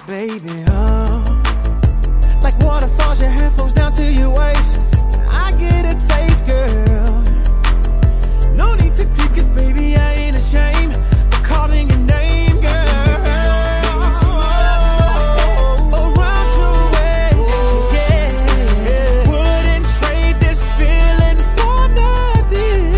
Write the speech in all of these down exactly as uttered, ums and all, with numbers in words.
Baby, oh, like waterfalls, your hair flows down to your waist. Can I get a taste, girl? No need to peek, 'cause baby, I ain't ashamed for calling your name, girl. Around your waist, yeah. Wouldn't trade this feeling for nothing.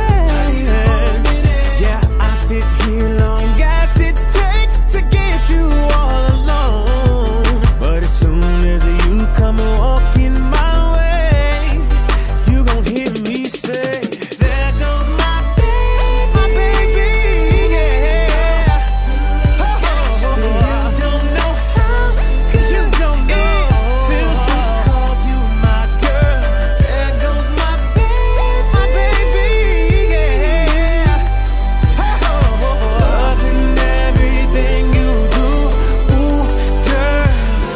Yeah, I sit here long as it takes to get you all alone. But as soon as you come walking my way, you gon' hear me say, there goes my baby, my baby, yeah. Oh, you don't know how, 'cause you don't know. It feels to call you my girl. There goes my baby, my baby, yeah. Oh, loving everything you do, ooh, girl.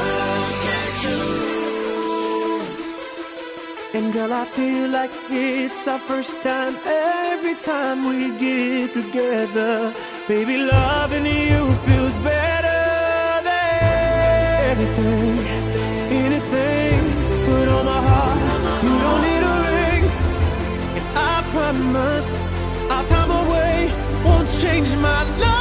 And girl, I feel like it's our first time every time we get together. Baby, loving you feels better than anything, anything. Put on my heart, you don't need a ring. And I promise, our time away won't change my love.